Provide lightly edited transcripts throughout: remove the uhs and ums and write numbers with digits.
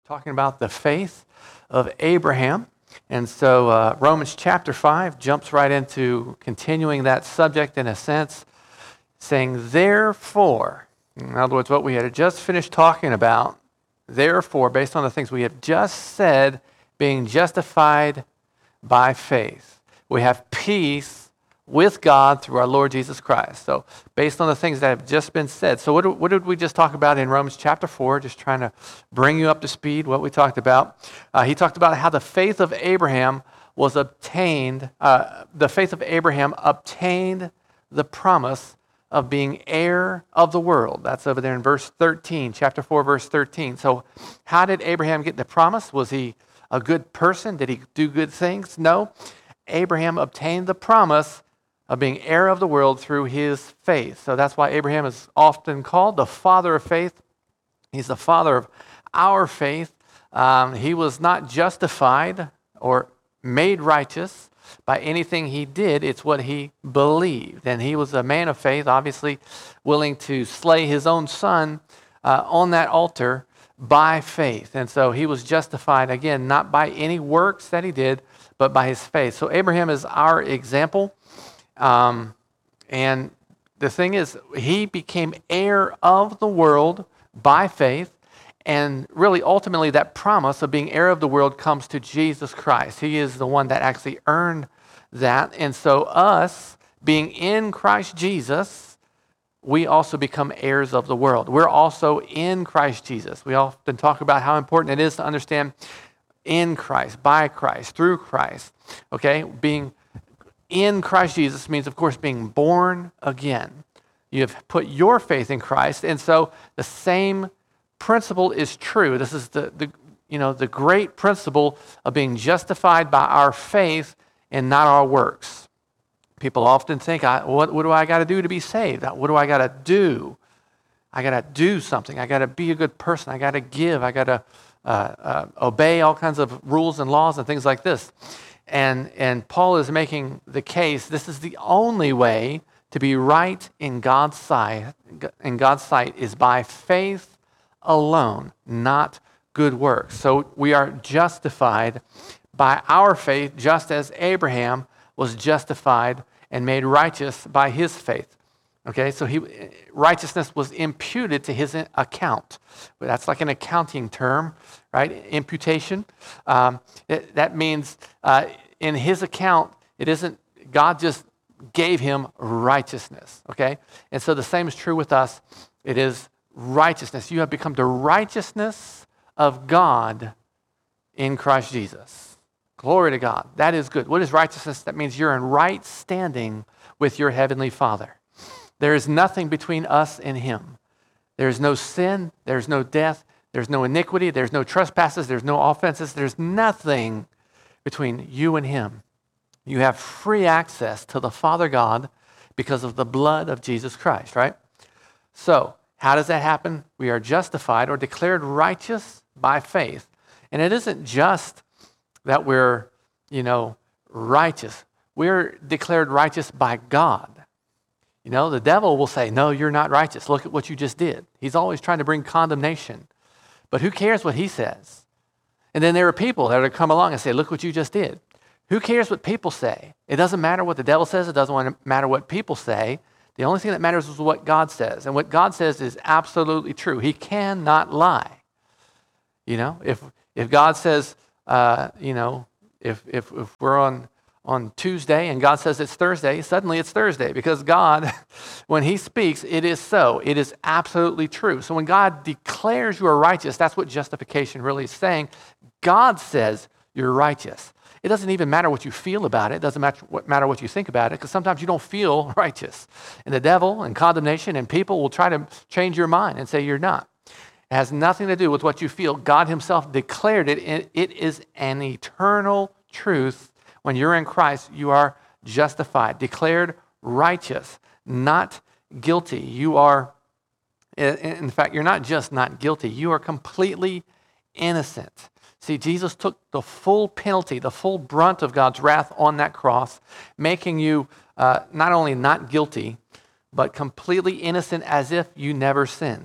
talking about the faith of Abraham. And so Romans chapter 5 jumps right into continuing that subject in a sense, saying, therefore, in other words, what we had just finished talking about, therefore, based on the things we have just said, being justified by faith, we have peace with God through our Lord Jesus Christ. So based on the things that have just been said. So what did we just talk about in Romans chapter 4? Just trying to bring you up to speed what we talked about. He talked about how the faith of Abraham was obtained. The faith of Abraham obtained the promise of being heir of the world. That's over there in verse 13, chapter 4, verse 13. So how did Abraham get the promise? Was he a good person? Did he do good things? No. Abraham obtained the promise of being heir of the world through his faith. So that's why Abraham is often called the father of faith. He's the father of our faith. He was not justified or made righteous by anything he did. It's what he believed. And he was a man of faith, obviously willing to slay his own son on that altar by faith. And so he was justified, again, not by any works that he did, but by his faith. So Abraham is our example. And the thing is, he became heir of the world by faith. And really, ultimately, that promise of being heir of the world comes to Jesus Christ. He is the one that actually earned that. And so us, being in Christ Jesus, we also become heirs of the world. We're also in Christ Jesus. We often talk about how important it is to understand in Christ, by Christ, through Christ. Okay? Being in Christ Jesus means, of course, being born again. You have put your faith in Christ. And so the same principle is true. This is the great principle of being justified by our faith and not our works. People often think, what do I got to do to be saved? What do I got to do? I got to do something. I got to be a good person. I got to give. I got to obey all kinds of rules and laws and things like this. And Paul is making the case, this is the only way to be right in God's sight. In God's sight is by faith alone, not good works. So we are justified by our faith, just as Abraham was justified and made righteous by his faith. Okay, so righteousness was imputed to his account. That's like an accounting term, right? Imputation. That means in his account, it isn't, God just gave him righteousness, okay? And so the same is true with us. It is righteousness. You have become the righteousness of God in Christ Jesus. Glory to God. That is good. What is righteousness? That means you're in right standing with your heavenly Father. There is nothing between us and him. There is no sin. There's no death. There's no iniquity. There's no trespasses. There's no offenses. There's nothing between you and him. You have free access to the Father God because of the blood of Jesus Christ, right? So, how does that happen? We are justified or declared righteous by faith. And it isn't just that we're, righteous. We're declared righteous by God. The devil will say, no, you're not righteous. Look at what you just did. He's always trying to bring condemnation. But who cares what he says? And then there are people that are come along and say, look what you just did. Who cares what people say? It doesn't matter what the devil says. It doesn't matter what people say. The only thing that matters is what God says. And what God says is absolutely true. He cannot lie. If God says, if we're on Tuesday and God says it's Thursday, suddenly it's Thursday because God, when he speaks, it is so. It is absolutely true. So when God declares you are righteous, that's what justification really is saying. God says you're righteous. It doesn't even matter what you feel about it. It doesn't matter what you think about it because sometimes you don't feel righteous. And the devil and condemnation and people will try to change your mind and say you're not. It has nothing to do with what you feel. God himself declared it. And it is an eternal truth. When you're in Christ, you are justified, declared righteous, not guilty. You are, in fact, you're not just not guilty. You are completely innocent. See, Jesus took the full penalty, the full brunt of God's wrath on that cross, making you not only not guilty, but completely innocent as if you never sinned.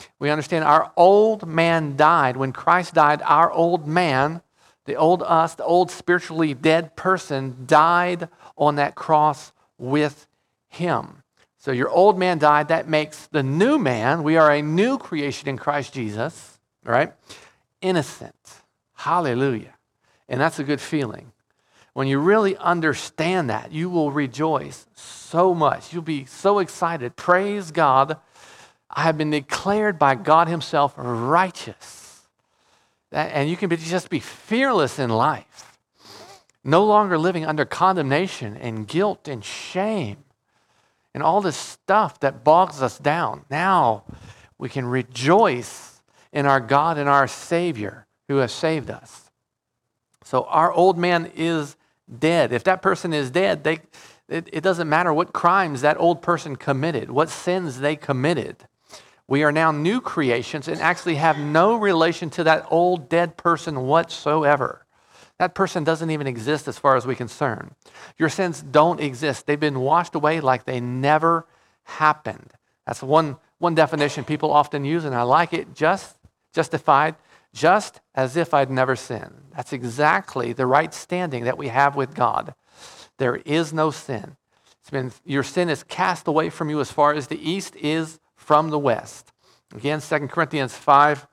We understand our old man died. When Christ died, our old man, the old us, the old spiritually dead person, died on that cross with him. So your old man died. That makes the new man, we are a new creation in Christ Jesus, right? Innocent. Hallelujah. And that's a good feeling. When you really understand that, you will rejoice so much. You'll be so excited. Praise God. I have been declared by God himself righteous. And you can just be fearless in life. No longer living under condemnation and guilt and shame and all this stuff that bogs us down. Now we can rejoice in our God and our Savior who has saved us. So our old man is dead. If that person is dead, it doesn't matter what crimes that old person committed, what sins they committed. We are now new creations and actually have no relation to that old dead person whatsoever. That person doesn't even exist as far as we're concerned. Your sins don't exist. They've been washed away like they never happened. That's one definition people often use, and I like it, justified, just as if I'd never sinned. That's exactly the right standing that we have with God. There is no sin. Your sin is cast away from you as far as the east is from the west. Again, 2 Corinthians 5,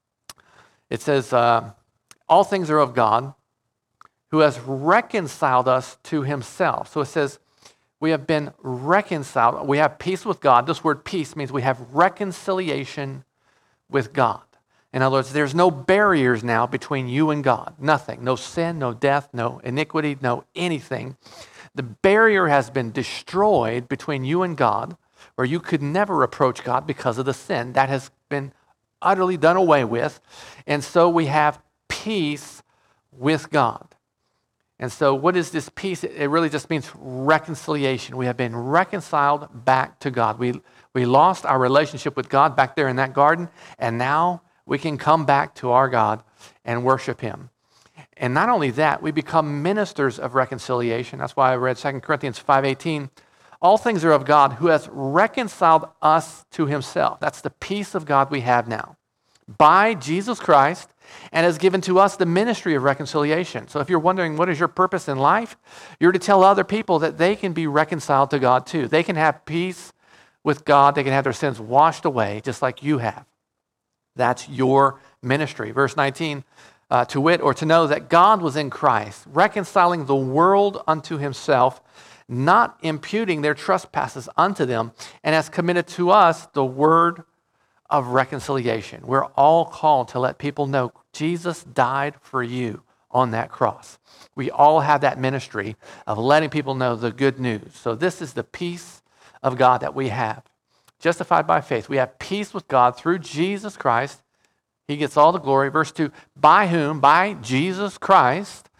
it says, all things are of God, who has reconciled us to himself. So it says, we have been reconciled. We have peace with God. This word peace means we have reconciliation with God. In other words, there's no barriers now between you and God. Nothing. No sin, no death, no iniquity, no anything. The barrier has been destroyed between you and God, where you could never approach God because of the sin. That has been utterly done away with. And so we have peace with God. And so what is this peace? It really just means reconciliation. We have been reconciled back to God. We lost our relationship with God back there in that garden, and now we can come back to our God and worship him. And not only that, we become ministers of reconciliation. That's why I read 2 Corinthians 5:18. All things are of God, who has reconciled us to himself. That's the peace of God we have now by Jesus Christ, and has given to us the ministry of reconciliation. So if you're wondering what is your purpose in life, you're to tell other people that they can be reconciled to God too. They can have peace with God. They can have their sins washed away just like you have. That's your ministry. Verse 19, to wit, or to know that God was in Christ, reconciling the world unto himself, not imputing their trespasses unto them, and has committed to us the word of reconciliation. We're all called to let people know Jesus died for you on that cross. We all have that ministry of letting people know the good news. So this is the peace of God that we have. Justified by faith. We have peace with God through Jesus Christ. He gets all the glory. Verse 2, by whom, by Jesus Christ,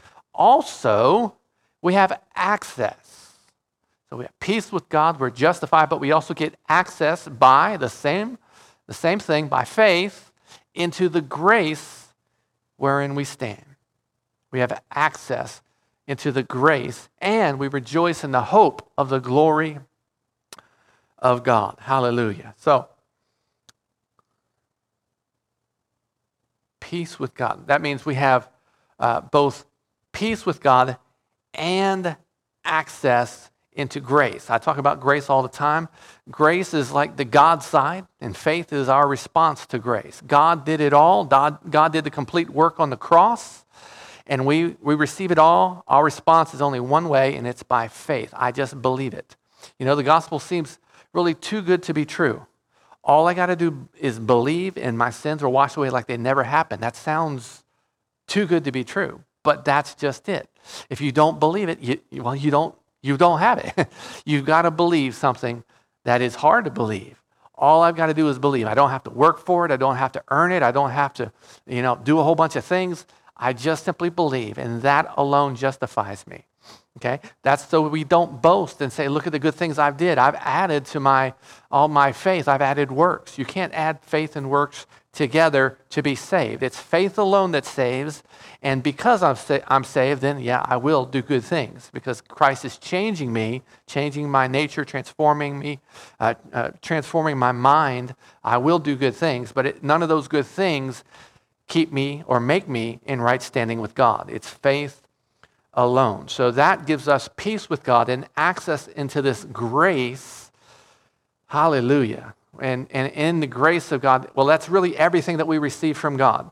also we have access. So we have peace with God. We're justified, but we also get access by the same thing, by faith, into the grace wherein we stand. We have access into the grace, and we rejoice in the hope of the glory of God. Hallelujah. So, peace with God. That means we have both peace with God and access into grace. I talk about grace all the time. Grace is like the God side, and faith is our response to grace. God did it all. God did the complete work on the cross, and we receive it all. Our response is only one way, and it's by faith. I just believe it. You know, the gospel seems really too good to be true. All I got to do is believe, and my sins are washed away like they never happened. That sounds too good to be true, but that's just it. If you don't believe it, you don't have it. You've got to believe something that is hard to believe. All I've got to do is believe. I don't have to work for it. I don't have to earn it. I don't have to, do a whole bunch of things. I just simply believe, and that alone justifies me. Okay? That's so we don't boast and say, look at the good things I've did. I've added to all my faith. I've added works. You can't add faith and works together to be saved. It's faith alone that saves. And because I'm saved, then yeah, I will do good things because Christ is changing me, changing my nature, transforming me, transforming my mind. I will do good things, but none of those good things keep me or make me in right standing with God. It's faith alone. So that gives us peace with God and access into this grace. Hallelujah. And in the grace of God, well, that's really everything that we receive from God.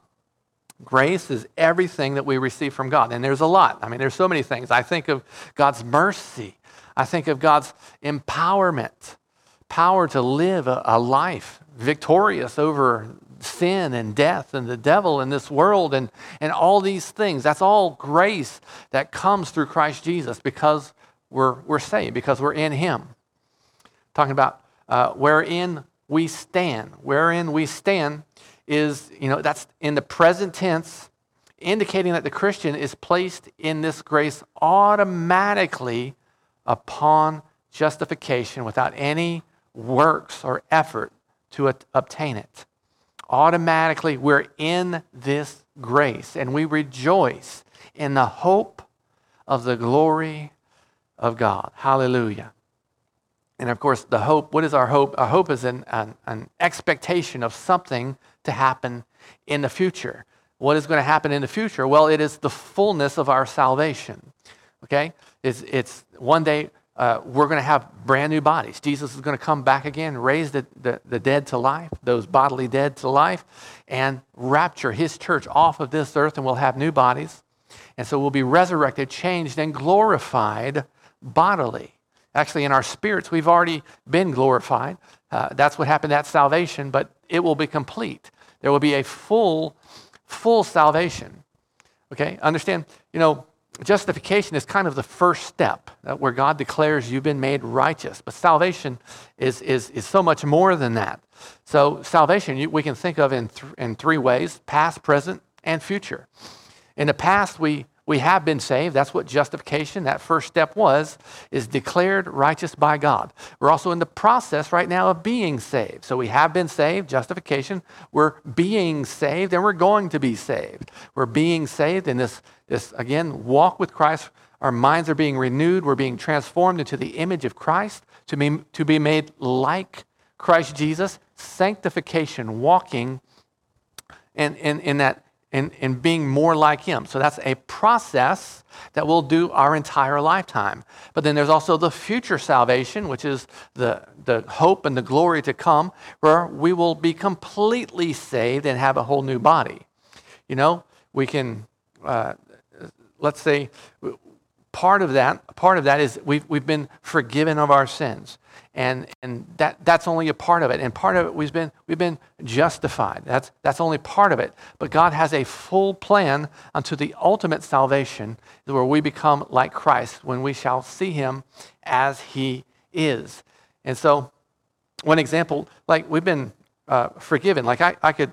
Grace is everything that we receive from God. And there's a lot. I mean, there's so many things. I think of God's mercy. I think of God's empowerment, power to live a life victorious over sin and death and the devil in this world and all these things. That's all grace that comes through Christ Jesus because we're saved, because we're in him. Talking about wherein we stand. Wherein we stand is, that's in the present tense, indicating that the Christian is placed in this grace automatically upon justification without any works or effort to obtain it. Automatically, we're in this grace, and we rejoice in the hope of the glory of God. Hallelujah. And of course, the hope, what is our hope? Our hope is an expectation of something to happen in the future. What is going to happen in the future? Well, it is the fullness of our salvation. Okay? It's one day we're going to have brand new bodies. Jesus is going to come back again, raise the dead to life, those bodily dead to life, and rapture his church off of this earth, and we'll have new bodies. And so we'll be resurrected, changed, and glorified bodily. Actually, in our spirits, we've already been glorified. That's what happened at salvation, but it will be complete. There will be a full salvation. Okay? Understand, justification is kind of the first step where God declares you've been made righteous. But salvation is so much more than that. So salvation we can think of in three ways: past, present, and future. In the past, we have been saved. That's what justification, that first step is declared righteous by God. We're also in the process right now of being saved. So we have been saved, justification. We're being saved, and we're going to be saved. We're being saved in this again, walk with Christ. Our minds are being renewed. We're being transformed into the image of Christ to be made like Christ Jesus. Sanctification, walking in that, and being more like him. So that's a process that we'll do our entire lifetime. But then there's also the future salvation, which is the hope and the glory to come, where we will be completely saved and have a whole new body. We can, let's say, part of that is we've been forgiven of our sins. And that's only a part of it. And part of it we've been justified. That's only part of it. But God has a full plan unto the ultimate salvation where we become like Christ when we shall see him as he is. And so one example, like we've been forgiven. Like I could,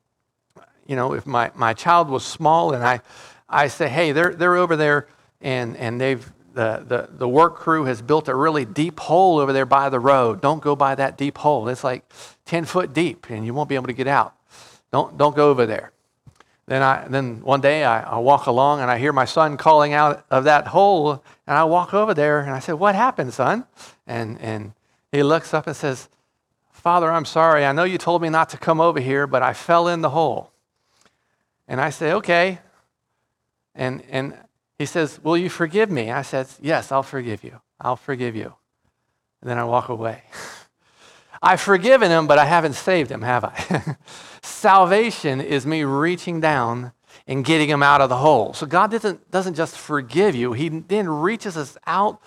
if my child was small and I say, hey, they're over there and they've the work crew has built a really deep hole over there by the road. Don't go by that deep hole. It's like 10 foot deep and you won't be able to get out. Don't go over there. Then one day I walk along and I hear my son calling out of that hole, and I walk over there and I said, what happened, son? And he looks up and says, Father, I'm sorry. I know you told me not to come over here, but I fell in the hole. And I say, okay. And he says, will you forgive me? I said, yes, I'll forgive you. I'll forgive you. And then I walk away. I've forgiven him, but I haven't saved him, have I? Salvation is me reaching down and getting him out of the hole. So God doesn't just forgive you. He then brings us out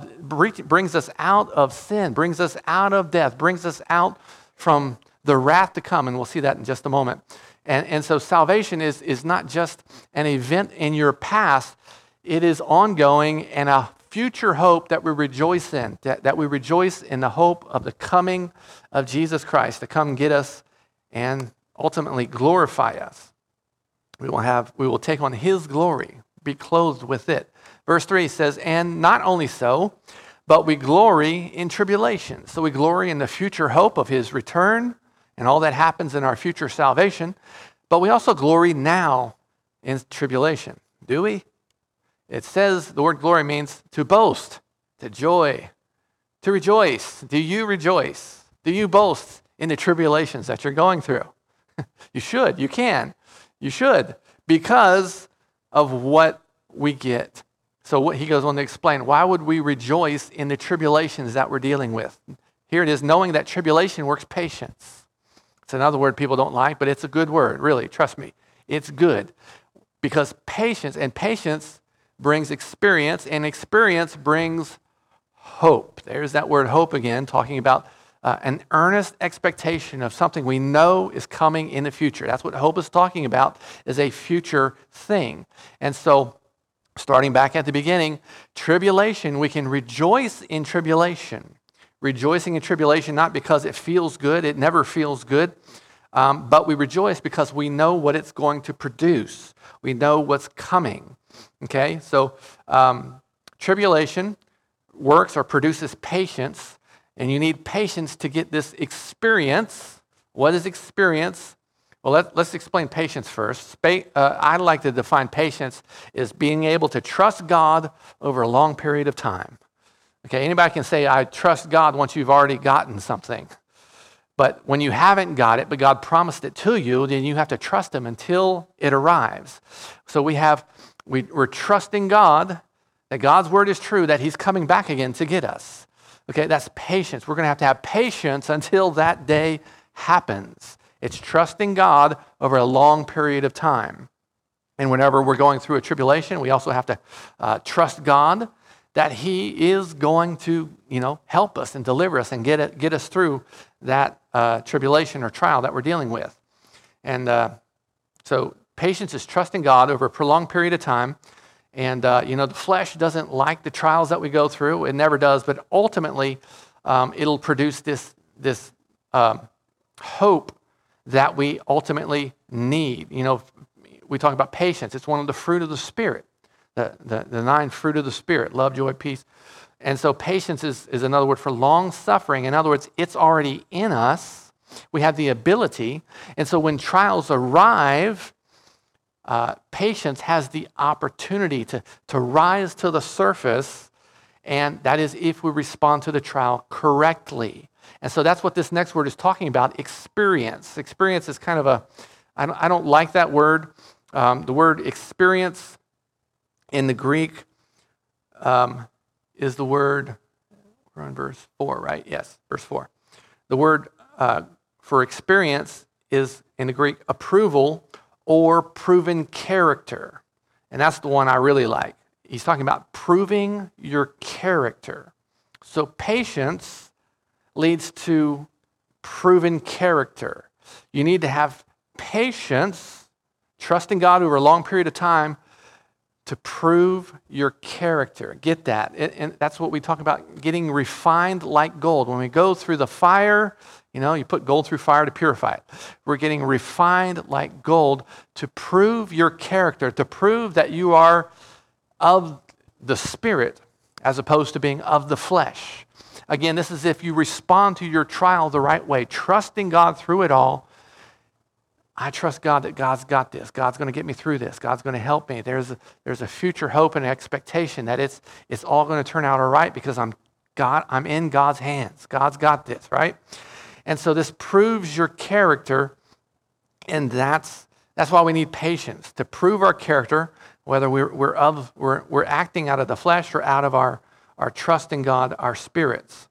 of sin, brings us out of death, brings us out from the wrath to come. And we'll see that in just a moment. And so salvation is not just an event in your past. It is ongoing and a future hope that we rejoice in, that we rejoice in the hope of the coming of Jesus Christ to come get us and ultimately glorify us. We will take on his glory, be clothed with it. Verse 3 says, and not only so, but we glory in tribulation. So we glory in the future hope of his return and all that happens in our future salvation, but we also glory now in tribulation. Do we? It says the word glory means to boast, to joy, to rejoice. Do you rejoice? Do you boast in the tribulations that you're going through? You should. You can. You should, because of what we get. So what he goes on to explain, why would we rejoice in the tribulations that we're dealing with? Here it is, knowing that tribulation works patience. It's another word people don't like, but it's a good word, really, trust me. It's good, because patience brings experience, and experience brings hope. There's that word hope again, talking about an earnest expectation of something we know is coming in the future. That's what hope is talking about, is a future thing. And so, starting back at the beginning, tribulation, we can rejoice in tribulation. Rejoicing in tribulation, not because it feels good, it never feels good, but we rejoice because we know what it's going to produce. We know what's coming. Okay, so tribulation works or produces patience, and you need patience to get this experience. What is experience? Well, let's explain patience first. I like to define patience as being able to trust God over a long period of time. Okay, anybody can say, I trust God once you've already gotten something. But when you haven't got it, but God promised it to you, then you have to trust Him until it arrives. So we're trusting God, that God's word is true, that He's coming back again to get us. Okay, that's patience. We're going to have patience until that day happens. It's trusting God over a long period of time. And whenever we're going through a tribulation, we also have to trust God that He is going to, help us and deliver us and get us through that tribulation or trial that we're dealing with. And so patience is trusting God over a prolonged period of time. And, the flesh doesn't like the trials that we go through. It never does. But ultimately, it'll produce this hope that we ultimately need. We talk about patience. It's one of the fruit of the Spirit, the 9 fruit of the Spirit, love, joy, peace. And so patience is another word for long suffering. In other words, it's already in us. We have the ability. And so when trials arrive, patience has the opportunity to rise to the surface, and that is if we respond to the trial correctly. And so that's what this next word is talking about, experience. Experience is kind of I don't like that word. The word experience in the Greek is the word, we're on verse 4, right? Yes, verse 4. The word for experience is in the Greek approval or proven character. And that's the one I really like. He's talking about proving your character. So patience leads to proven character. You need to have patience, trusting God over a long period of time to prove your character. Get that. And that's what we talk about, getting refined like gold. When we go through the fire, you put gold through fire to purify it. We're getting refined like gold to prove your character, to prove that you are of the Spirit as opposed to being of the flesh. Again, this is if you respond to your trial the right way, trusting God through it all. I trust God that God's got this. God's going to get me through this. God's going to help me. There's a future hope and expectation that it's all going to turn out all right because I'm in God's hands. God's got this, right? And so this proves your character, and that's why we need patience to prove our character, whether we're acting out of the flesh or out of our trust in God, our spirits.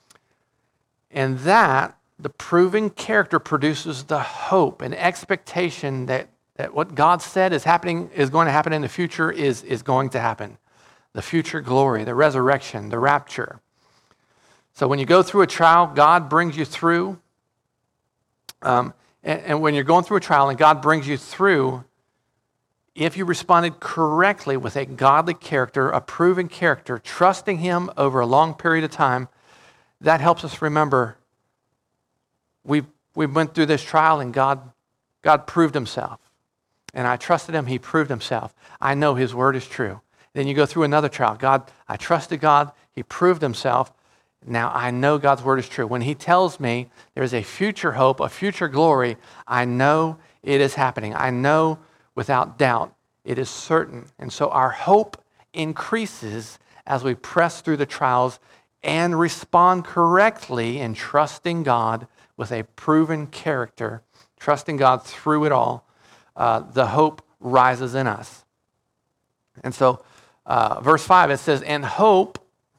And that the proven character produces the hope and expectation that what God said is going to happen in the future is going to happen. The future glory, the resurrection, the rapture. So when you go through a trial, God brings you through. And when you're going through a trial and God brings you through, if you responded correctly with a godly character, a proven character, trusting Him over a long period of time, that helps us remember we went through this trial and God proved Himself. And I trusted Him, He proved Himself. I know His word is true. Then you go through another trial. I trusted God, He proved Himself. Now I know God's word is true. When he tells me there's a future hope, a future glory, I know it is happening. I know without doubt it is certain. And so our hope increases as we press through the trials and respond correctly in trusting God with a proven character, trusting God through it all. The hope rises in us. And so verse 5, it says, and hope,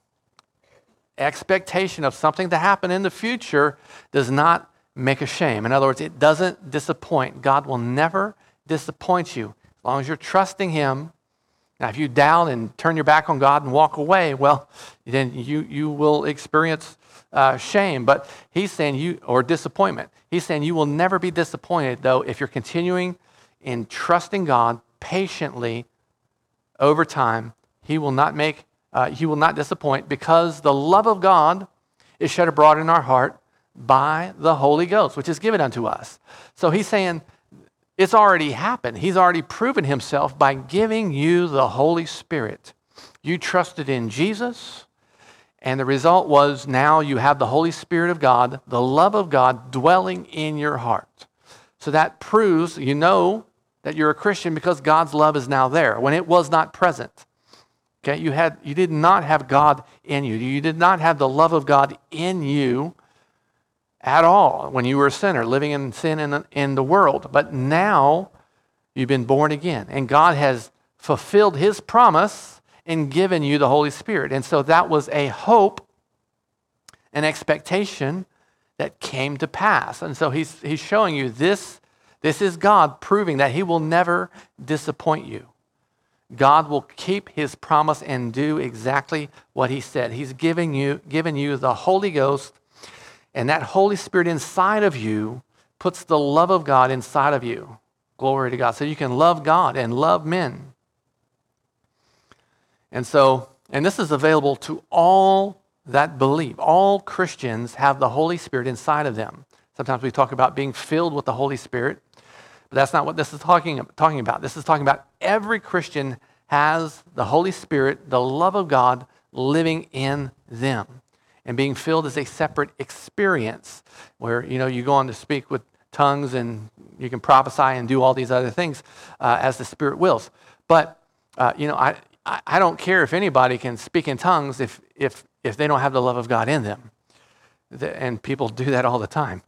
expectation of something to happen in the future, does not make ashamed. In other words, it doesn't disappoint. God will never disappoint you. As long as you're trusting him. Now, if you doubt and turn your back on God and walk away, well, then you will experience shame. But he's saying or disappointment. He's saying you will never be disappointed, though, if you're continuing in trusting God patiently over time. He will not disappoint, because the love of God is shed abroad in our heart by the Holy Ghost, which is given unto us. So he's saying it's already happened. He's already proven himself by giving you the Holy Spirit. You trusted in Jesus, and the result was now you have the Holy Spirit of God, the love of God dwelling in your heart. So that proves you know that you're a Christian, because God's love is now there when it was not present. Okay, you did not have God in you. You did not have the love of God in you at all when you were a sinner, living in sin in the world. But now you've been born again, and God has fulfilled his promise and given you the Holy Spirit. And so that was a hope, an expectation that came to pass. And so he's showing you this is God proving that he will never disappoint you. God will keep his promise and do exactly what he said. He's given you the Holy Ghost, and that Holy Spirit inside of you puts the love of God inside of you. Glory to God. So you can love God and love men. And this is available to all that believe. All Christians have the Holy Spirit inside of them. Sometimes we talk about being filled with the Holy Spirit, but that's not what this is talking about. This is talking about every Christian has the Holy Spirit, the love of God, living in them. And being filled is a separate experience where, you go on to speak with tongues and you can prophesy and do all these other things as the Spirit wills. But, I don't care if anybody can speak in tongues if they don't have the love of God in them. And people do that all the time.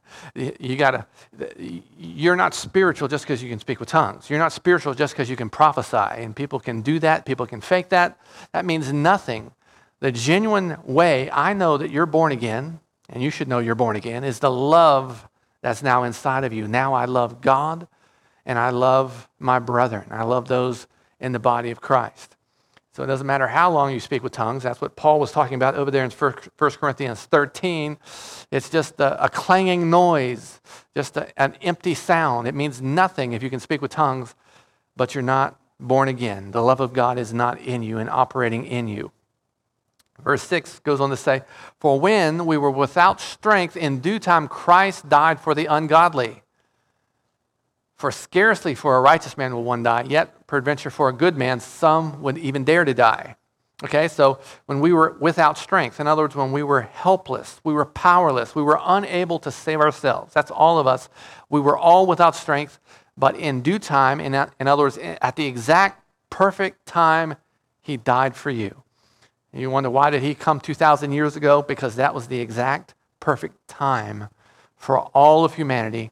You're not spiritual just because you can speak with tongues. You're not spiritual just because you can prophesy. And people can do that. People can fake that. That means nothing. The genuine way I know that you're born again, and you should know you're born again, is the love that's now inside of you. Now I love God, and I love my brethren. I love those in the body of Christ. So it doesn't matter how long you speak with tongues. That's what Paul was talking about over there in 1 Corinthians 13. It's just a clanging noise, just an empty sound. It means nothing if you can speak with tongues, but you're not born again. The love of God is not in you and operating in you. Verse 6 goes on to say, for when we were without strength, in due time Christ died for the ungodly. For scarcely for a righteous man will one die, yet peradventure for a good man some would even dare to die. Okay, so when we were without strength, in other words, when we were helpless, we were powerless, we were unable to save ourselves. That's all of us. We were all without strength, but in due time, in other words, at the exact perfect time, he died for you. And you wonder, why did he come 2,000 years ago? Because that was the exact perfect time for all of humanity.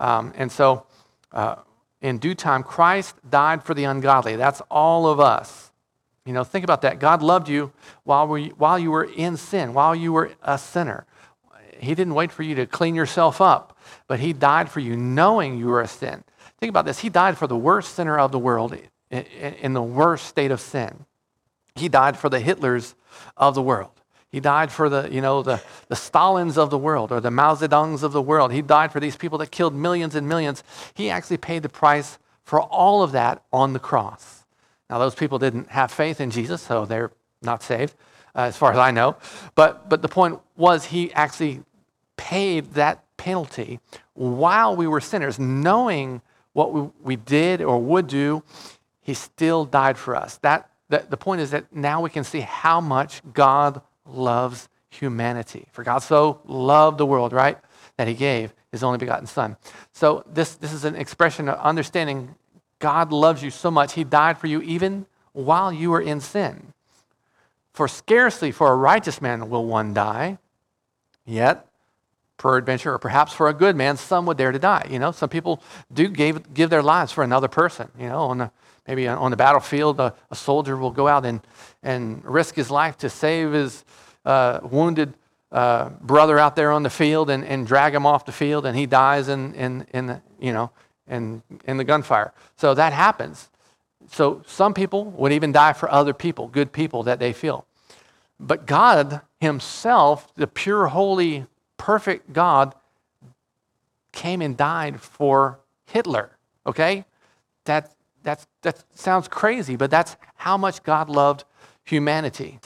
In due time, Christ died for the ungodly. That's all of us. Think about that. God loved you while you were in sin, while you were a sinner. He didn't wait for you to clean yourself up, but he died for you knowing you were a sin. Think about this. He died for the worst sinner of the world in the worst state of sin. He died for the Hitlers of the world. He died for the Stalins of the world, or the Mao Zedongs of the world. He died for these people that killed millions and millions. He actually paid the price for all of that on the cross. Now, those people didn't have faith in Jesus, so they're not saved, as far as I know. But the point was, he actually paid that penalty while we were sinners, knowing what we did or would do. He still died for us. The point is that now we can see how much God loves humanity. For God so loved the world, right, that he gave his only begotten Son. So this is an expression of understanding God loves you so much, he died for you even while you were in sin. For scarcely for a righteous man will one die, yet peradventure, or perhaps for a good man, some would dare to die. Some people do give their lives for another person. Maybe on the battlefield, a soldier will go out and risk his life to save his wounded brother out there on the field and drag him off the field, and he dies in the gunfire. So that happens. So some people would even die for other people, good people that they feel. But God himself, the pure, holy, perfect God, came and died for Hitler, okay? That sounds crazy, but that's how much God loved humanity.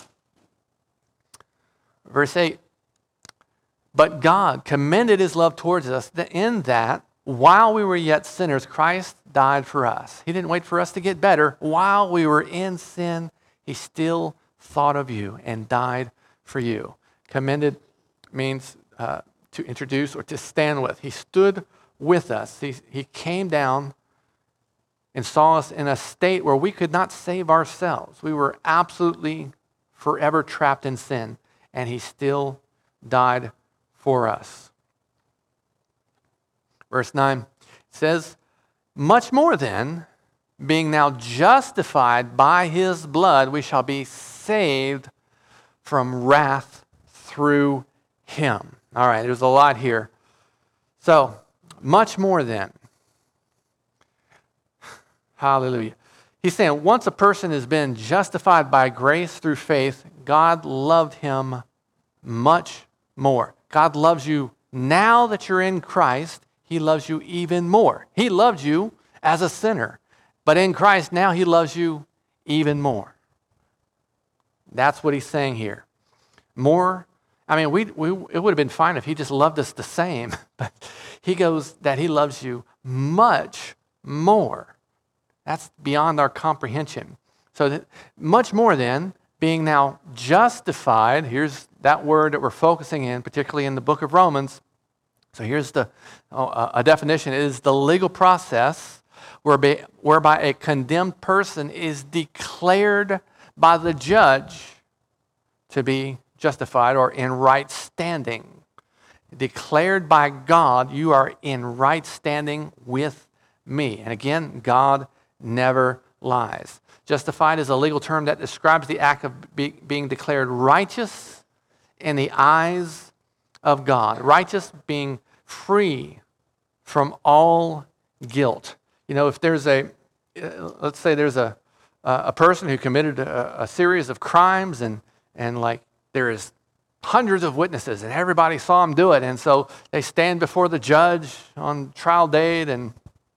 Verse 8, but God commended his love towards us in that while we were yet sinners, Christ died for us. He didn't wait for us to get better. While we were in sin, he still thought of you and died for you. Commended means to introduce or to stand with. He stood with us. He came down and saw us in a state where we could not save ourselves. We were absolutely forever trapped in sin, and he still died for us. Verse 9 says, much more then, being now justified by his blood, we shall be saved from wrath through him. All right, there's a lot here. So, much more then. Hallelujah. He's saying once a person has been justified by grace through faith, God loved him much more. God loves you now that you're in Christ. He loves you even more. He loved you as a sinner, but in Christ now he loves you even more. That's what he's saying here. More. I mean, it would have been fine if he just loved us the same, but he goes that he loves you much more. That's beyond our comprehension. So much more then, being now justified, here's that word that we're focusing in, particularly in the book of Romans. So here's a definition. It is the legal process whereby a condemned person is declared by the judge to be justified or in right standing. Declared by God, you are in right standing with me. And again, God never lies. Justified is a legal term that describes the act of being declared righteous in the eyes of God. Righteous being free from all guilt. If there's let's say there's a person who committed a series of crimes and like there is hundreds of witnesses and everybody saw him do it, and so they stand before the judge on trial date and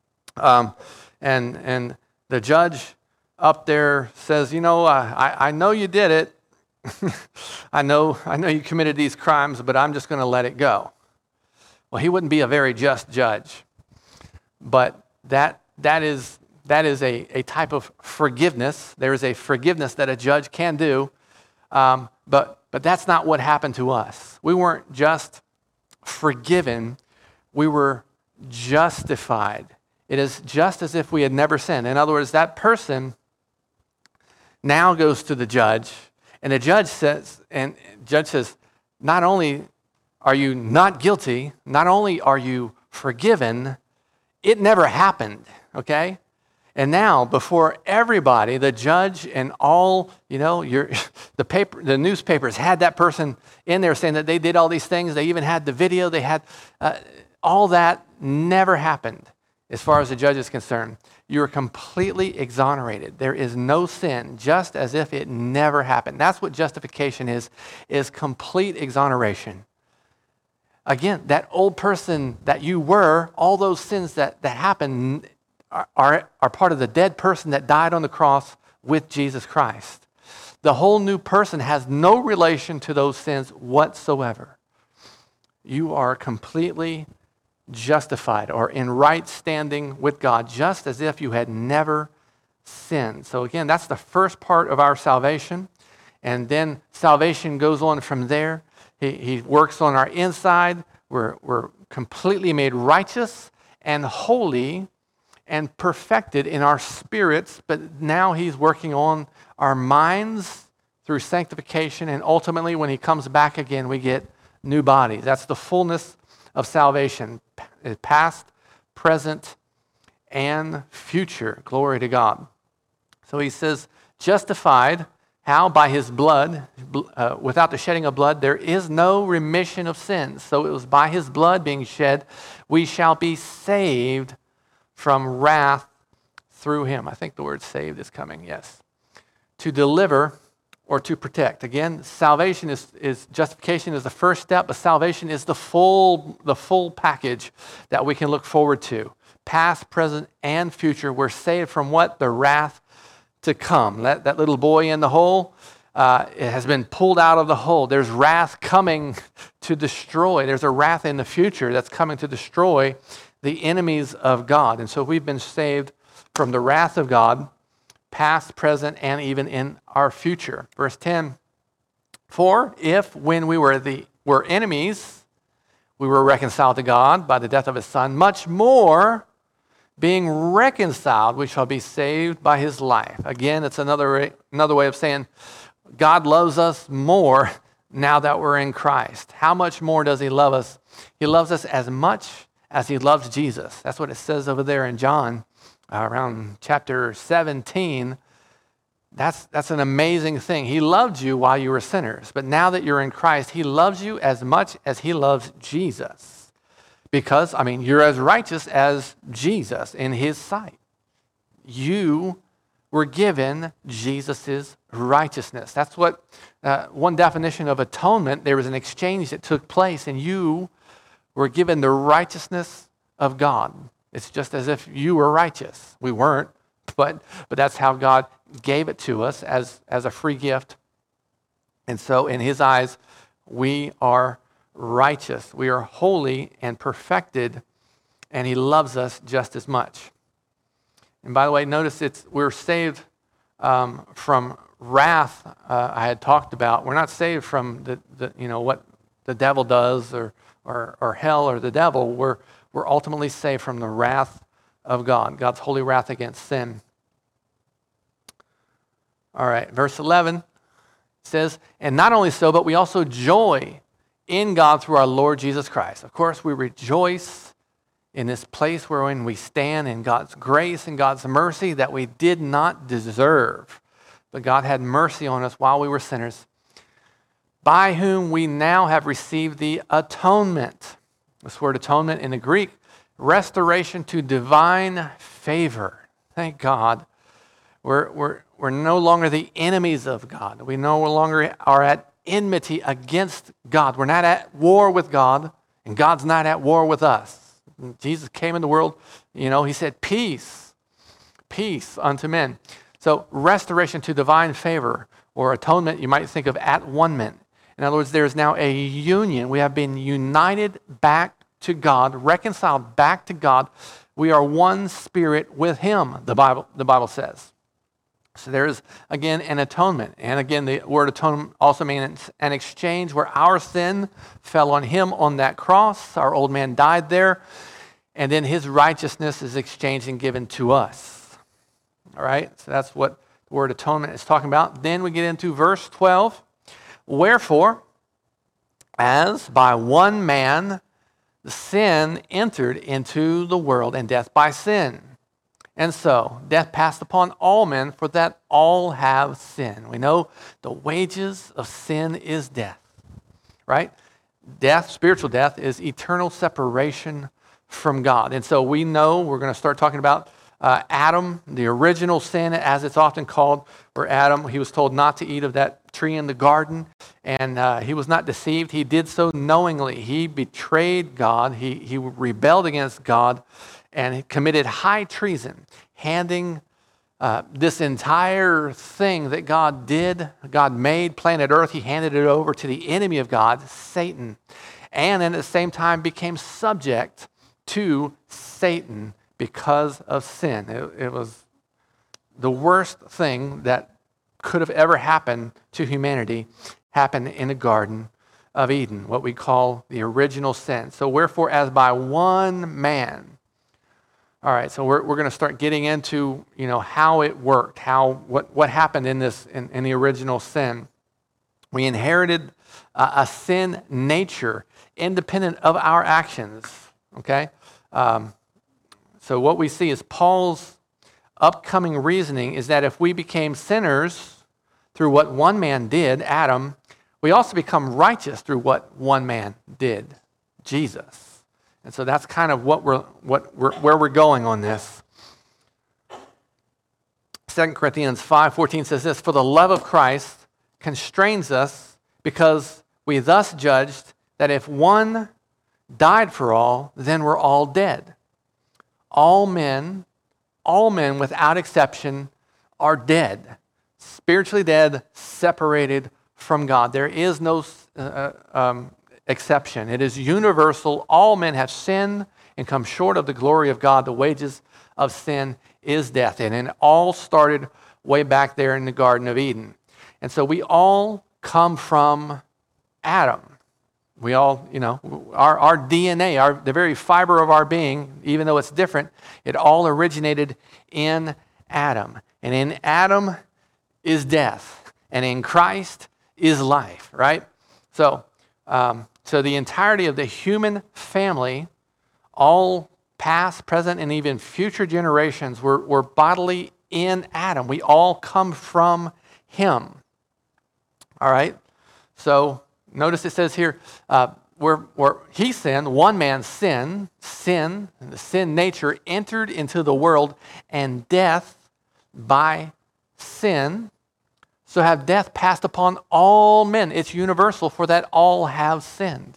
the judge up there says, I know you did it. I know you committed these crimes, but I'm just going to let it go. Well, he wouldn't be a very just judge. But that is a type of forgiveness. There is a forgiveness that a judge can do, but that's not what happened to us. We weren't just forgiven, we were justified. It is just as if we had never sinned. In other words, that person now goes to the judge, and the judge says, not only are you not guilty, not only are you forgiven, it never happened, okay? And now, before everybody, the judge and all, the newspapers had that person in there saying that they did all these things. They even had the video. They had all that never happened as far as the judge is concerned. You are completely exonerated. There is no sin, just as if it never happened. That's what justification is complete exoneration. Again, that old person that you were, all those sins that happened are part of the dead person that died on the cross with Jesus Christ. The whole new person has no relation to those sins whatsoever. You are completely justified or in right standing with God, just as if you had never sinned. So again, that's the first part of our salvation. And then salvation goes on from there. He works on our inside. We're completely made righteous and holy and perfected in our spirits, but now he's working on our minds through sanctification, and ultimately when he comes back again, we get new bodies. That's the fullness of salvation, past, present, and future. Glory to God. So he says, justified, how? By his blood. Without the shedding of blood, there is no remission of sins. So it was by his blood being shed, we shall be saved from wrath through him. I think the word saved is coming, yes. To deliver or to protect. Again, salvation is justification is the first step, but salvation is the full package that we can look forward to. Past, present, and future. We're saved from what? The wrath to come. That little boy in the hole, it has been pulled out of the hole. There's wrath coming to destroy. There's a wrath in the future that's coming to destroy the enemies of God. And so we've been saved from the wrath of God, past, present, and even in our future. Verse 10, for if when we were enemies, we were reconciled to God by the death of his Son, much more being reconciled, we shall be saved by his life. Again, it's another way of saying God loves us more now that we're in Christ. How much more does he love us? He loves us as much as he loves Jesus. That's what it says over there in John, around chapter 17. That's an amazing thing. He loved you while you were sinners, but now that you're in Christ, he loves you as much as he loves Jesus. Because, you're as righteous as Jesus in his sight. You were given Jesus' righteousness. That's what one definition of atonement, there was an exchange that took place, and you were given the righteousness of God. It's just as if you were righteous. We weren't, but that's how God gave it to us as a free gift. And so in his eyes, we are righteous. We are holy and perfected, and he loves us just as much. And by the way, notice we're saved from wrath. I had talked about. We're not saved from what the devil does or hell or the devil. We're ultimately saved from the wrath of God, God's holy wrath against sin. All right, verse 11 says, and not only so, but we also joy in God through our Lord Jesus Christ. Of course, we rejoice in this place wherein we stand in God's grace and God's mercy that we did not deserve. But God had mercy on us while we were sinners, by whom we now have received the atonement. This word atonement in the Greek, restoration to divine favor. Thank God. We're no longer the enemies of God. We no longer are at enmity against God. We're not at war with God, and God's not at war with us. Jesus came in the world, he said, peace unto men. So restoration to divine favor, or atonement, you might think of at-one-ment. In other words, there is now a union. We have been united back to God, reconciled back to God. We are one spirit with him, the Bible says. So there is, again, an atonement. And again, the word atonement also means an exchange where our sin fell on him on that cross. Our old man died there. And then his righteousness is exchanged and given to us. All right? So that's what the word atonement is talking about. Then we get into verse 12. Wherefore, as by one man the sin entered into the world, and death by sin. And so, death passed upon all men, for that all have sinned. We know the wages of sin is death, right? Death, spiritual death, is eternal separation from God. And so we know, we're going to start talking about Adam, the original sin, as it's often called, where Adam, he was told not to eat of that tree in the garden, and he was not deceived. He did so knowingly. He betrayed God. He rebelled against God, and he committed high treason, handing this entire thing that God did, God made, planet Earth, he handed it over to the enemy of God, Satan, and then at the same time became subject to Satan because of sin. It was the worst thing that could have ever happened to humanity, happened in a garden of Eden, what we call the original sin. So wherefore, as by one man. All right, so we're going to start getting into how it worked, what happened in the original sin. We inherited a sin nature independent of our actions. Okay, so what we see is Paul's upcoming reasoning is that if we became sinners through what one man did, Adam, we also become righteous through what one man did, Jesus. And so that's kind of where we're going on this. 2 Corinthians 5:14 says this, "For the love of Christ constrains us, because we thus judged that if one died for all, then we're all dead." All men without exception are dead, spiritually dead, separated from God. There is no exception. It is universal. All men have sinned and come short of the glory of God. The wages of sin is death. And it all started way back there in the Garden of Eden. And so we all come from Adam. We all, our DNA, the very fiber of our being, even though it's different, it all originated in Adam. And in Adam is death. And in Christ is life, right? So the entirety of the human family, all past, present, and even future generations were bodily in Adam. We all come from him. All right? So notice it says here, where he sinned, one man's sin, the sin nature entered into the world, and death by sin. So have death passed upon all men. It's universal, for that all have sinned.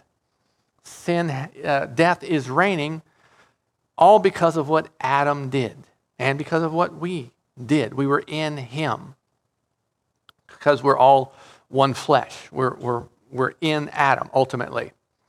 Death is reigning, all because of what Adam did, and because of what we did. We were in him, because we're all one flesh. We're in Adam ultimately.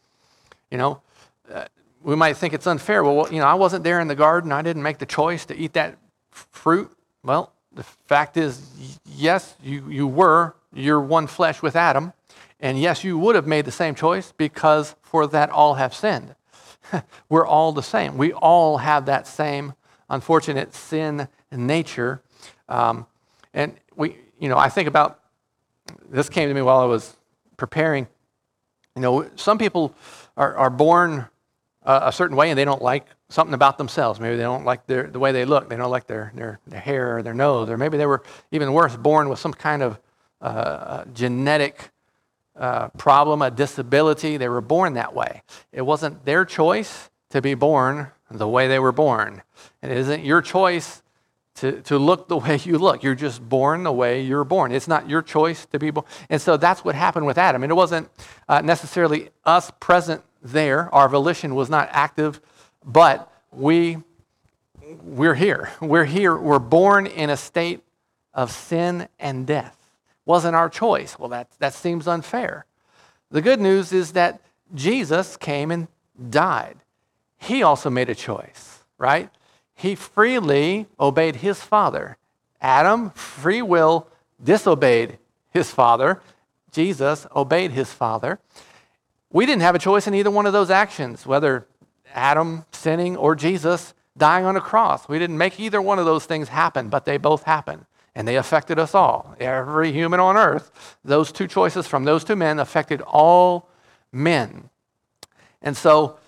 We might think it's unfair. Well, I wasn't there in the garden. I didn't make the choice to eat that fruit. Well, the fact is, yes, you were. You're one flesh with Adam. And yes, you would have made the same choice, because for that all have sinned. We're all the same. We all have that same unfortunate sin nature. And I think about, this came to me while I was preparing. Some people are born a certain way and they don't like something about themselves. Maybe they don't like the way they look. They don't like their hair or their nose. Or maybe they were, even worse, born with some kind of genetic problem, a disability. They were born that way. It wasn't their choice to be born the way they were born. And it isn't your choice to look the way you look. You're just born the way you're born. It's not your choice to be born. And so that's what happened with Adam. And it wasn't necessarily us present there. Our volition was not active, but we're here. We're here. We're born in a state of sin and death. Wasn't our choice. Well, that seems unfair. The good news is that Jesus came and died. He also made a choice, right? He freely obeyed his father. Adam, free will, disobeyed his father. Jesus obeyed his father. We didn't have a choice in either one of those actions, whether Adam sinning or Jesus dying on a cross. We didn't make either one of those things happen, but they both happened, and they affected us all. Every human on earth, those two choices from those two men affected all men. And so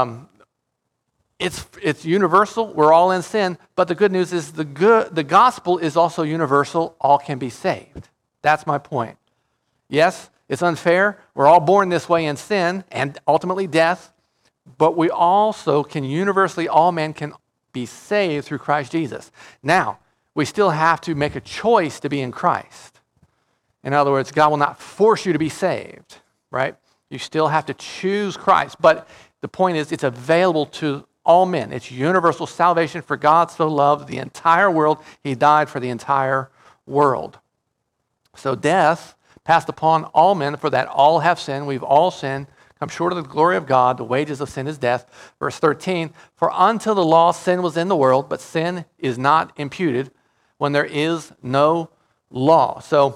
it's universal. We're all in sin, but the good news is the gospel is also universal. All can be saved. That's my point. Yes, it's unfair. We're all born this way in sin and ultimately death, but we also can universally, all men can be saved through Christ Jesus. Now, we still have to make a choice to be in Christ. In other words, God will not force you to be saved, right? You still have to choose Christ. But the point is, it's available to all men. It's universal salvation, for God so loved the entire world, he died for the entire world. So death passed upon all men, for that all have sinned. We've all sinned, come short of the glory of God. The wages of sin is death. Verse 13, for until the law, sin was in the world, but sin is not imputed when there is no law. So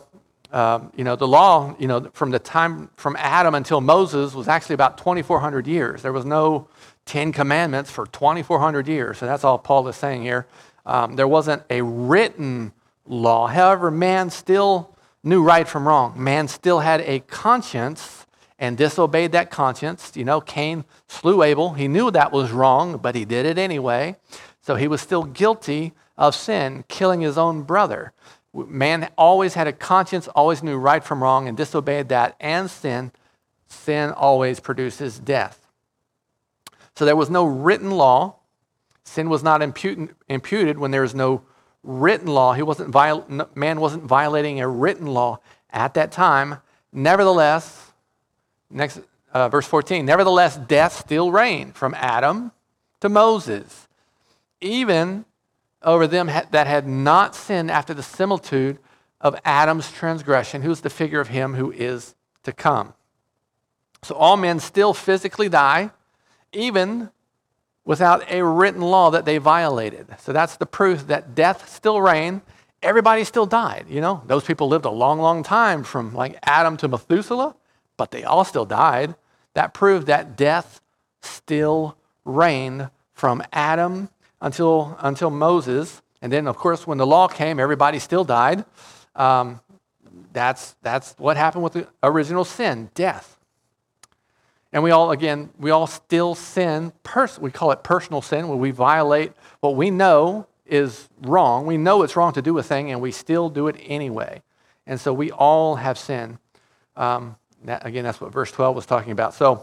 The law, from the time from Adam until Moses was actually about 2,400 years. There was no 10 commandments for 2,400 years. So that's all Paul is saying here. There wasn't a written law. However, man still knew right from wrong. Man still had a conscience and disobeyed that conscience. Cain slew Abel. He knew that was wrong, but he did it anyway. So he was still guilty of sin, killing his own brother. Man always had a conscience, always knew right from wrong, and disobeyed that, and sin. Sin always produces death. So there was no written law. Sin was not imputed when there was no written law. Man wasn't violating a written law at that time. Nevertheless, verse 14, nevertheless, death still reigned from Adam to Moses, even over them that had not sinned after the similitude of Adam's transgression, who's the figure of him who is to come. So all men still physically die, even without a written law that they violated. So that's the proof that death still reigned. Everybody still died. Those people lived a long, long time from like Adam to Methuselah, but they all still died. That proved that death still reigned from Adam until Moses. And then, of course, when the law came, everybody still died. That's what happened with the original sin, death. And we all still sin. We call it personal sin, when we violate what we know is wrong. We know it's wrong to do a thing, and we still do it anyway. And so we all have sinned. That's what verse 12 was talking about. So,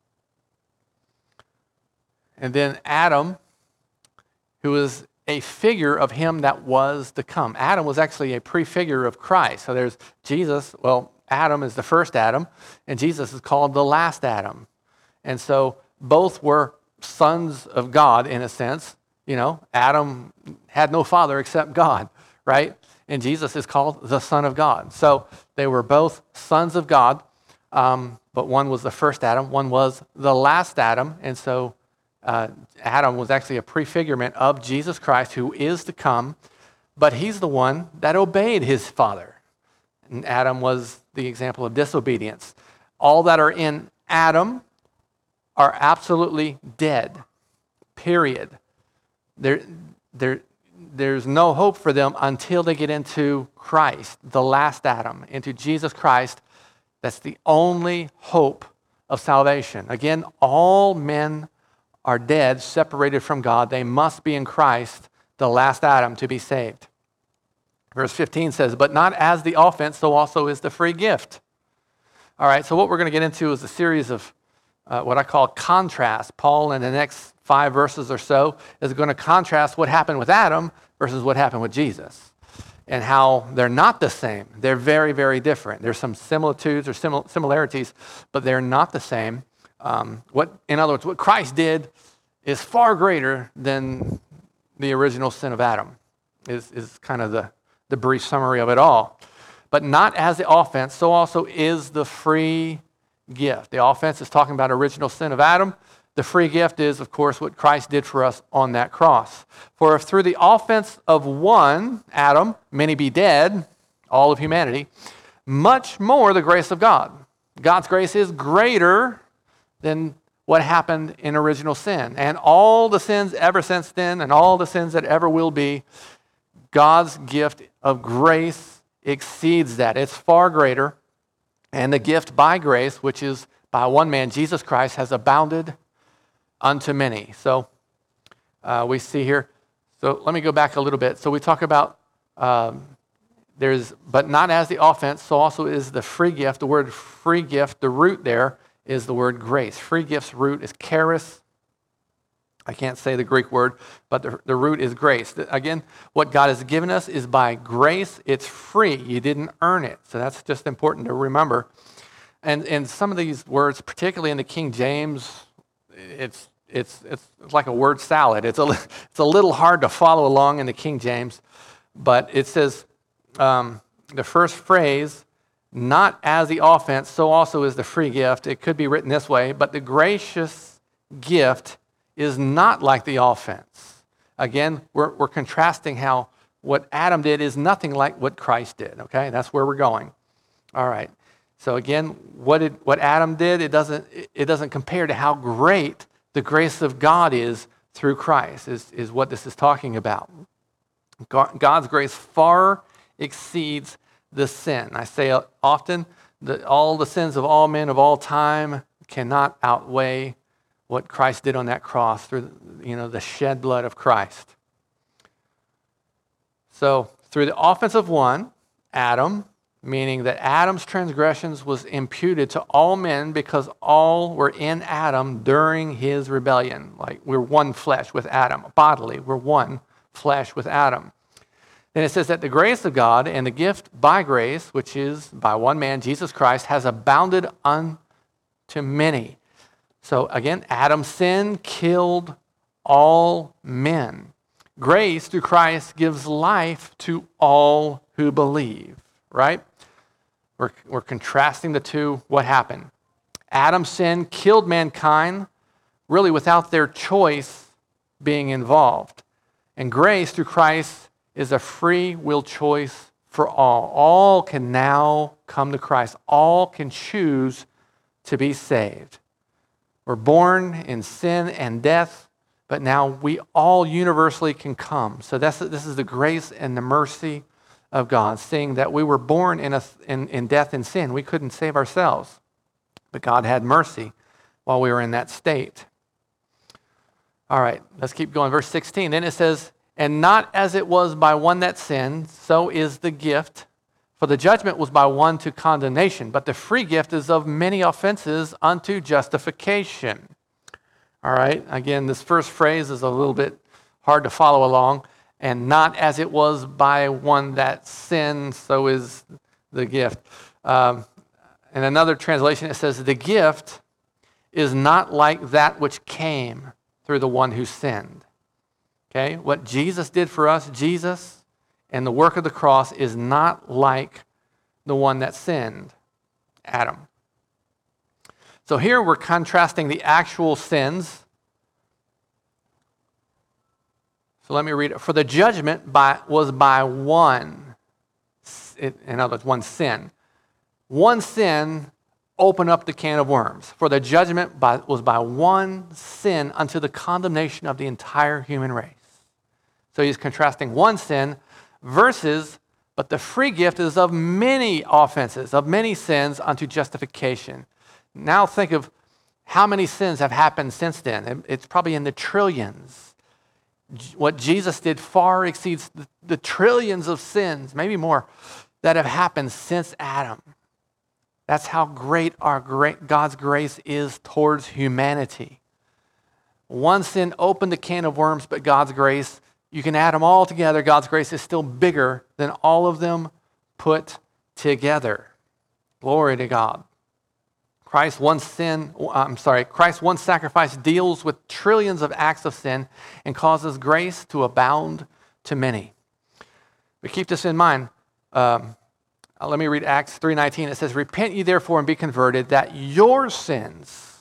and then Adam, who was a figure of him that was to come. Adam was actually a prefigure of Christ. So there's Jesus. Well, Adam is the first Adam, and Jesus is called the last Adam. And so both were sons of God in a sense. Adam had no father except God, right? And Jesus is called the Son of God. So they were both sons of God, but one was the first Adam, one was the last Adam. And so Adam was actually a prefigurement of Jesus Christ, who is to come, but he's the one that obeyed his father. And Adam was the example of disobedience. All that are in Adam are absolutely dead, period. There's no hope for them until they get into Christ, the last Adam, into Jesus Christ. That's the only hope of salvation. Again, all men are dead, separated from God. They must be in Christ, the last Adam, to be saved. Verse 15 says, but not as the offense, so also is the free gift. All right, so what we're going to get into is a series of what I call contrasts. Paul, in the next 5 verses or so, is going to contrast what happened with Adam versus what happened with Jesus, and how they're not the same. They're very, very different. There's some similitudes or similarities, but they're not the same. In other words, what Christ did is far greater than the original sin of Adam, is kind of the brief summary of it all. But not as the offense, so also is the free gift. The offense is talking about original sin of Adam. The free gift is, of course, what Christ did for us on that cross. For if through the offense of one, Adam, many be dead, all of humanity, much more the grace of God. God's grace is greater than what happened in original sin. And all the sins ever since then, and all the sins that ever will be, God's gift of grace exceeds that. It's far greater. And the gift by grace, which is by one man, Jesus Christ, has abounded unto many. So we see here. So let me go back a little bit. So we talk about but not as the offense, so also is the free gift. The word free gift, the root there is the word grace. Free gift's root is charis. I can't say the Greek word, but the root is grace. Again, what God has given us is by grace. It's free. You didn't earn it. So that's just important to remember. And some of these words, particularly in the King James, it's like a word salad. It's a little hard to follow along in the King James, but it says the first phrase, not as the offense, so also is the free gift. It could be written this way, but the gracious gift is not like the offense. Again, we're contrasting how what Adam did is nothing like what Christ did, okay? That's where we're going. All right. So again, what Adam did, it doesn't compare to how great the grace of God is through Christ, is what this is talking about. God's grace far exceeds the sin. I say often that all the sins of all men of all time cannot outweigh what Christ did on that cross through the shed blood of Christ. So through the offense of one, Adam, meaning that Adam's transgressions was imputed to all men because all were in Adam during his rebellion. Like we're one flesh with Adam. Bodily, we're one flesh with Adam. Then it says that the grace of God and the gift by grace, which is by one man, Jesus Christ, has abounded unto many. So again, Adam's sin killed all men. Grace through Christ gives life to all who believe, right? We're contrasting the two. What happened? Adam's sin killed mankind really without their choice being involved. And grace through Christ is a free will choice for all. All can now come to Christ. All can choose to be saved. We're born in sin and death, but now we all universally can come. So this is the grace and the mercy of God, seeing that we were born in death and sin. We couldn't save ourselves, but God had mercy while we were in that state. All right, let's keep going. Verse 16, then it says, and not as it was by one that sinned, so is the gift. For the judgment was by one to condemnation, but the free gift is of many offenses unto justification. All right, again, this first phrase is a little bit hard to follow along. And not as it was by one that sinned, so is the gift. In another translation, it says, the gift is not like that which came through the one who sinned. Okay, what Jesus did for us, Jesus and the work of the cross is not like the one that sinned, Adam. So here we're contrasting the actual sins. So let me read it. For the judgment was by one, in other words, one sin. One sin opened up the can of worms. For the judgment was by one sin unto the condemnation of the entire human race. So he's contrasting one sin versus, but the free gift is of many offenses, of many sins unto justification. Now think of how many sins have happened since then. It's probably in the trillions. What Jesus did far exceeds the trillions of sins, maybe more, that have happened since Adam. That's how great God's grace is towards humanity. One sin opened the can of worms, but God's grace, you can add them all together. God's grace is still bigger than all of them put together. Glory to God. Christ's one sacrifice deals with trillions of acts of sin and causes grace to abound to many. But keep this in mind. Let me read Acts 3:19. It says, repent ye therefore and be converted, that your sins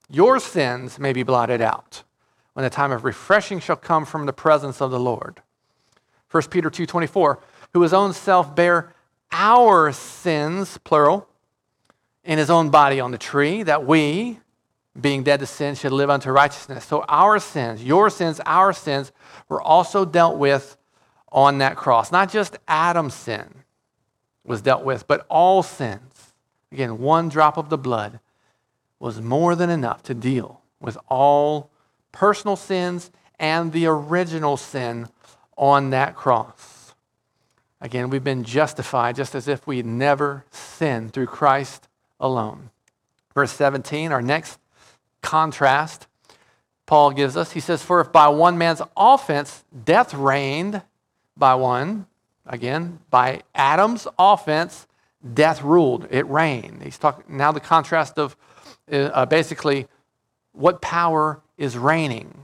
may be blotted out, when the time of refreshing shall come from the presence of the Lord. 1 Peter 2:24, who his own self bare our sins, plural, in his own body on the tree, that we, being dead to sin, should live unto righteousness. So our sins, your sins, our sins, were also dealt with on that cross. Not just Adam's sin was dealt with, but all sins. Again, one drop of the blood was more than enough to deal with all personal sins and the original sin on that cross. Again, we've been justified just as if we had never sinned through Christ alone. Verse 17, our next contrast, Paul gives us. He says, for if by one man's offense death reigned by one, again, by Adam's offense, death ruled. It reigned. He's talking now the contrast of basically what power is reigning.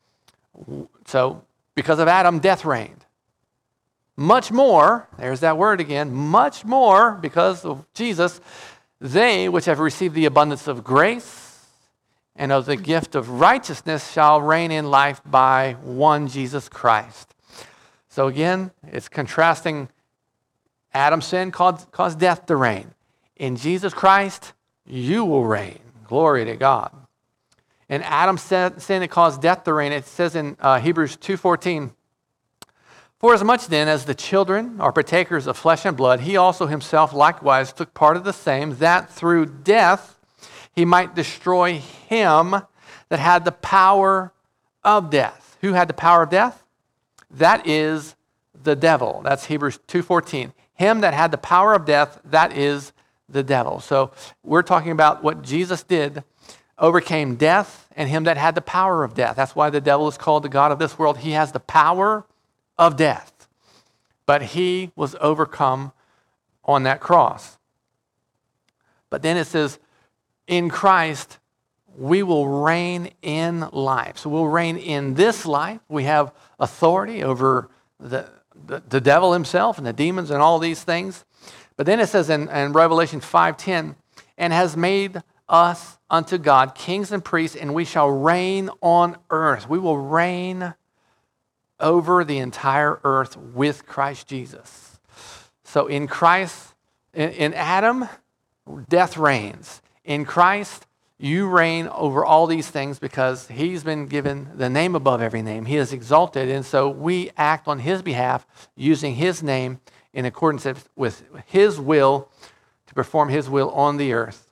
So, because of Adam, death reigned. Much more, there's that word again, much more, because of Jesus, they which have received the abundance of grace and of the gift of righteousness shall reign in life by one Jesus Christ. So again, it's contrasting Adam's sin caused death to reign. In Jesus Christ, you will reign. Glory to God. And Adam's sin that caused death to reign, it says in Hebrews 2:14, "For as much then as the children are partakers of flesh and blood, he also himself likewise took part of the same, that through death he might destroy him that had the power of death." Who had the power of death? That is the devil. That's Hebrews 2:14. Him that had the power of death, that is the devil. So we're talking about what Jesus did, overcame death, and him that had the power of death. That's why the devil is called the god of this world. He has the power of death. But he was overcome on that cross. But then it says, in Christ, we will reign in life. So we'll reign in this life. We have authority over the devil himself and the demons and all these things. But then it says in Revelation 5:10, "And has made us unto God kings and priests, and we shall reign on earth." We will reign over the entire earth with Christ Jesus. So in Christ, in Adam, death reigns. In Christ, you reign over all these things because he's been given the name above every name. He is exalted, and so we act on his behalf using his name in accordance with his will to perform his will on the earth.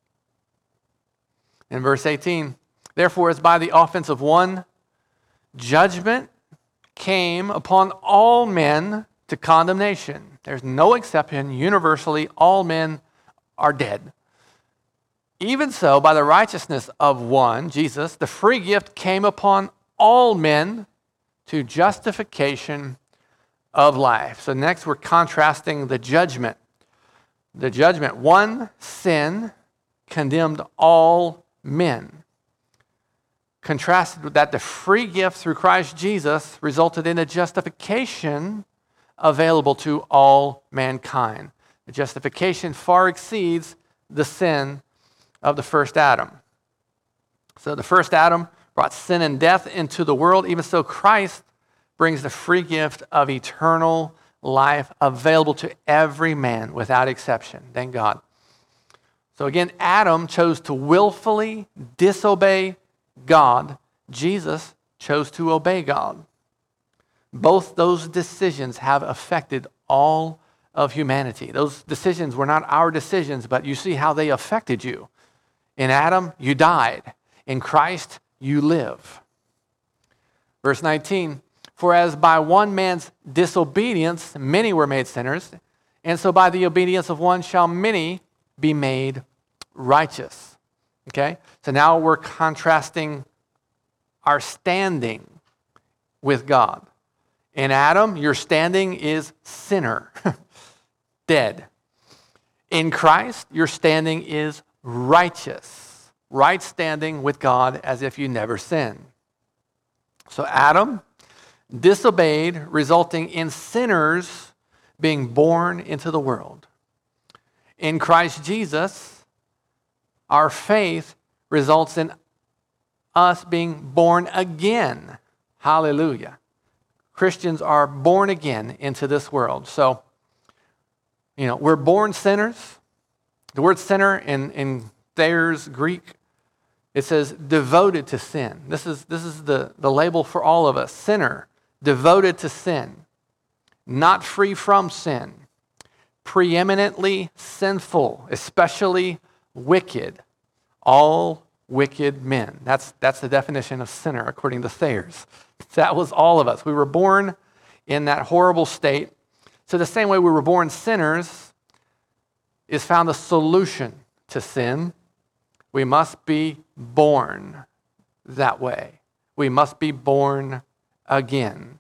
In verse 18, "Therefore, as by the offense of one, judgment came upon all men to condemnation." There's no exception. Universally, all men are dead. "Even so, by the righteousness of one," Jesus, "the free gift came upon all men to justification of life." So next we're contrasting the judgment. The judgment, one sin condemned all men. Contrasted with that, the free gift through Christ Jesus resulted in a justification available to all mankind. The justification far exceeds the sin of the first Adam. So the first Adam brought sin and death into the world. Even so, Christ brings the free gift of eternal life available to every man without exception. Thank God. So again, Adam chose to willfully disobey God. Jesus chose to obey God. Both those decisions have affected all of humanity. Those decisions were not our decisions, but you see how they affected you. In Adam, you died. In Christ, you live. Verse 19, "For as by one man's disobedience many were made sinners, and so by the obedience of one shall many be made righteous." Okay? So now we're contrasting our standing with God. In Adam, your standing is sinner, dead. In Christ, your standing is righteous, right standing with God as if you never sinned. So Adam disobeyed, resulting in sinners being born into the world. In Christ Jesus, our faith results in us being born again. Hallelujah. Christians are born again into this world. So, we're born sinners. The word sinner in Thayer's Greek, it says devoted to sin. This is the label for all of us. Sinner, devoted to sin, not free from sin, preeminently sinful, especially wicked, all wicked men. That's the definition of sinner according to Thayer's. That was all of us. We were born in that horrible state. So the same way we were born sinners is found a solution to sin. We must be born that way. We must be born again.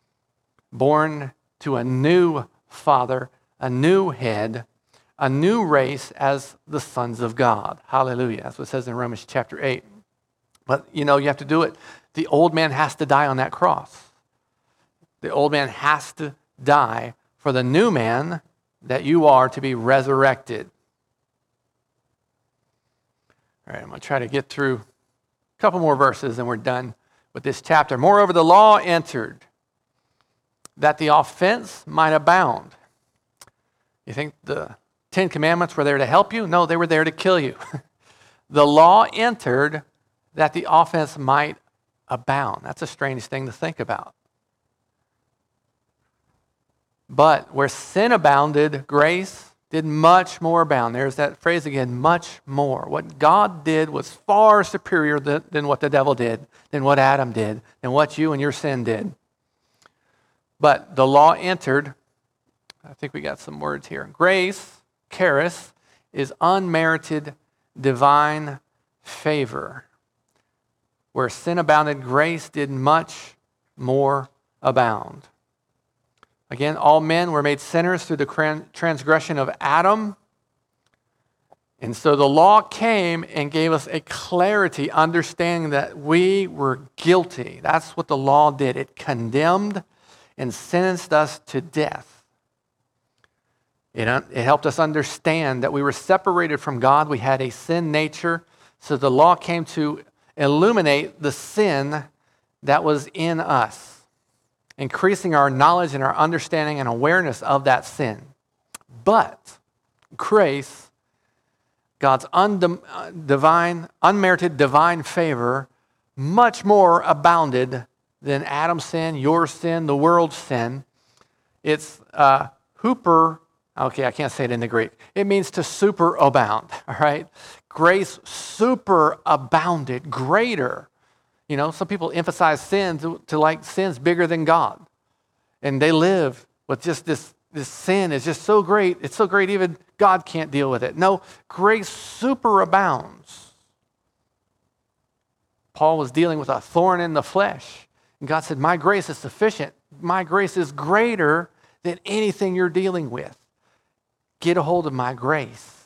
Born to a new father, a new head, a new race as the sons of God. Hallelujah. That's what it says in Romans chapter 8. But you have to do it. The old man has to die on that cross. The old man has to die for the new man that you are to be resurrected. All right, I'm going to try to get through a couple more verses and we're done with this chapter. "Moreover, the law entered that the offense might abound." You think the Ten Commandments were there to help you? No, they were there to kill you. The law entered that the offense might abound. That's a strange thing to think about. But where sin abounded, grace did much more abound. There's that phrase again, much more. What God did was far superior than what the devil did, than what Adam did, than what you and your sin did. But the law entered. I think we got some words here. Grace, charis, is unmerited divine favor. Where sin abounded, grace did much more abound. Again, all men were made sinners through the transgression of Adam. And so the law came and gave us a clarity, understanding that we were guilty. That's what the law did. It condemned and sentenced us to death. It helped us understand that we were separated from God. We had a sin nature. So the law came to illuminate the sin that was in us, increasing our knowledge and our understanding and awareness of that sin. But grace, God's unmerited divine favor, much more abounded than Adam's sin, your sin, the world's sin. It's hooper. Okay, I can't say it in the Greek. It means to superabound, all right? Grace superabounded, greater. You know, some people emphasize sin to like sin's bigger than God. And they live with just this sin is just so great. It's so great even God can't deal with it. No, grace superabounds. Paul was dealing with a thorn in the flesh. And God said, my grace is sufficient. My grace is greater than anything you're dealing with. Get a hold of my grace.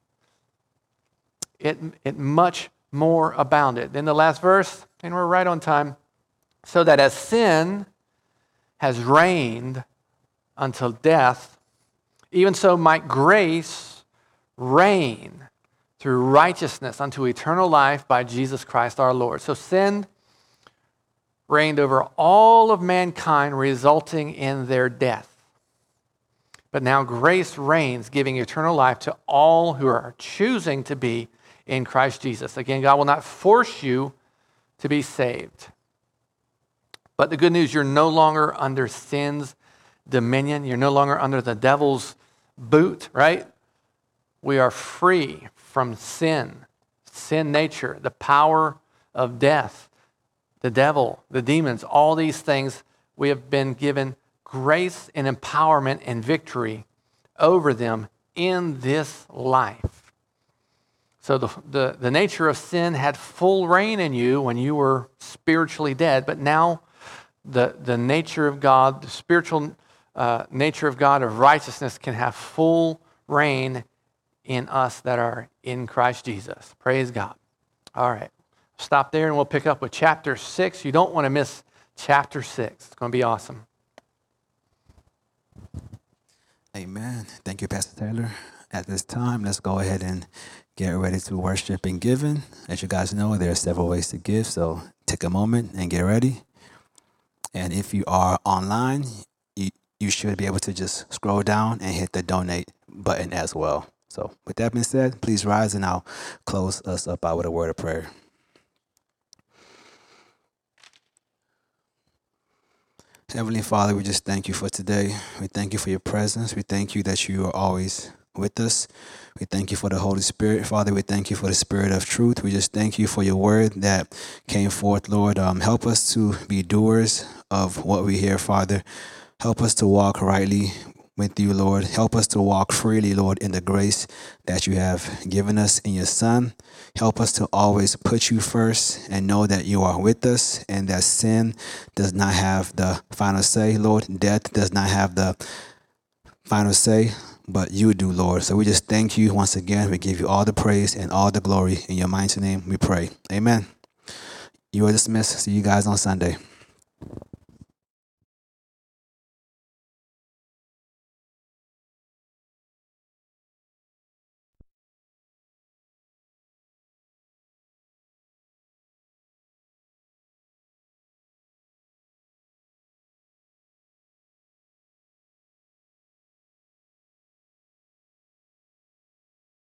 It much more abounded. Then the last verse, and we're right on time. So that as sin has reigned until death, even so might grace reign through righteousness unto eternal life by Jesus Christ our Lord. So sin reigned over all of mankind, resulting in their death. But now grace reigns, giving eternal life to all who are choosing to be in Christ Jesus. Again, God will not force you to be saved. But the good news, you're no longer under sin's dominion. You're no longer under the devil's boot, right? We are free from sin nature, the power of death, the devil, the demons, all these things. We have been given grace and empowerment and victory over them in this life. So the nature of sin had full reign in you when you were spiritually dead, but now the nature of God, the spiritual nature of God of righteousness can have full reign in us that are in Christ Jesus. Praise God. All right. Stop there and we'll pick up with chapter 6. You don't want to miss chapter 6. It's going to be awesome. Amen. Thank you, Pastor Taylor. At this time, let's go ahead and get ready to worship and giving. As you guys know, there are several ways to give, so take a moment and get ready. And if you are online, you should be able to just scroll down and hit the donate button as well. So with that being said, please rise and I'll close us up out with a word of prayer. Heavenly Father, we just thank you for today. We thank you for your presence. We thank you that you are always with us. We thank you for the Holy Spirit. Father, we thank you for the Spirit of truth. We just thank you for your word that came forth, Lord. Help us to be doers of what we hear, Father. Help us to walk rightly with you, Lord. Help us to walk freely, Lord, in the grace that you have given us in your Son. Help us to always put you first and know that you are with us and that sin does not have the final say, Lord. Death does not have the final say, but you do, Lord. So we just thank you once again. We give you all the praise and all the glory. In your mighty name we pray. Amen. You are dismissed. See you guys on Sunday.